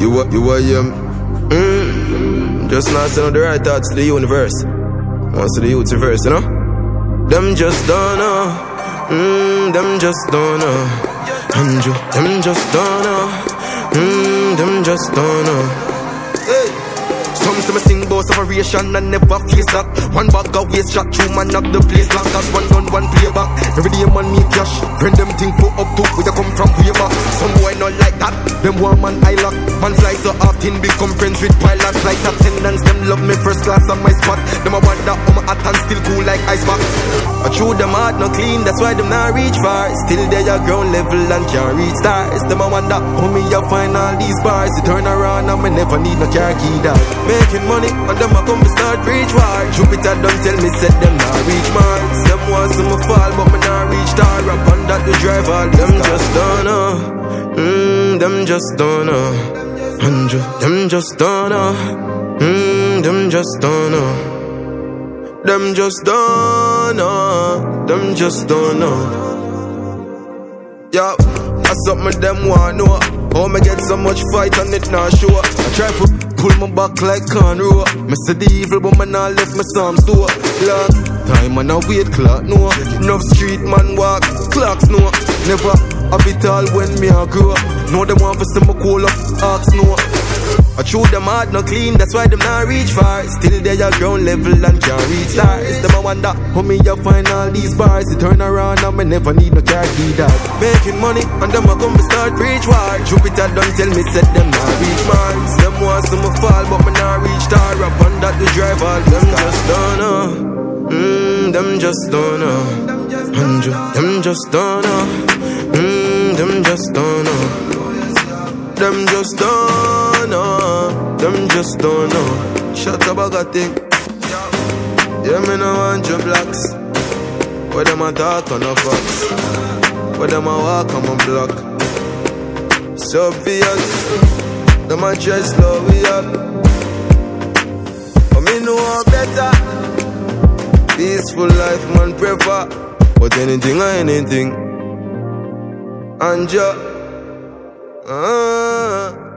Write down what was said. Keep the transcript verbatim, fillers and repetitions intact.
You are, you are, um, mm, just not saying the right thoughts to the universe. Once to the youth reverse, you know? Them just don't know. Mm, them just don't know. Andrew, them just don't know. Mm, them just don't know. Hey. Some say me sing about separation and never face that. One bag of waste shot through man knock the place like as one done, one play back. Every day man make cash. Friend them think for up to where they come from way back. Some boy not like that. Them one man I lock. Man fly so often become friends with pilots like attendants. Them love me first class on my spot. Them a wonder how my hot and still cool like ice box. I true them hard not clean, that's why them not reach far. Still they are ground level and can't reach stars. Them a wonder how me a find all these bars. You turn around and me never need no car key dog. Making money and them a come to start reach war. Jupiter don't tell me said them not reach Mars. Them want some fall but me not reach star. Rap on that the drive all them just don't know. Mmm, them just don't know. Andrew, them just don't know. Mmm, them just don't know. Them just don't know. Them just don't know. Yeah, that's something them want know. Oh, me get so much fight and it not show. I try to pull my back like cornrow. Me see the evil but me not left my psalms to. Long time and I wait clock no. Enough street man walk, clocks no. Never have it all when me a grow. Know them want for see me call up, ask no. I true them hard not clean, that's why them not reach far. Still they are ground level and can't reach stars. Them a wonder how me a find all these bars. You turn around and me never need no car key dog. Making money and them a come to start reach war. Jupiter don't tell me said them not reach Mars. Them want some fall but me not reach star. Rap on that the drive all them just don't know. Mmm, them just don't know. Andrew, them just don't know. Mmm, them just don't know. Them just don't know. Them just don't know. Shut up, I got thing. Yeah, me no want your blacks. Where them a talk on a fox. Where them a walk on my block. So obvious. Them a try slow we up. But me know better. Peaceful life man prefer. But anything or anything. And ya. Uh,